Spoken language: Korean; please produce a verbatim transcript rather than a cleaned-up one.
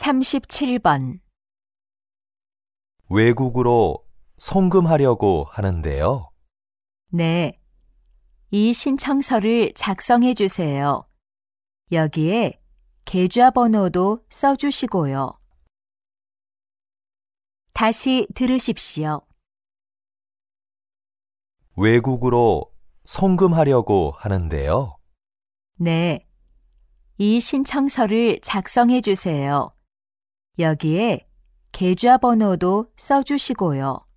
삼십칠 번. 외국으로 송금하려고 하는데요. 네. 이 신청서를 작성해 주세요. 여기에 계좌번호도 써주시고요. 다시 들으십시오. 외국으로 송금하려고 하는데요. 네. 이 신청서를 작성해 주세요. 여기에 계좌번호도 써주시고요.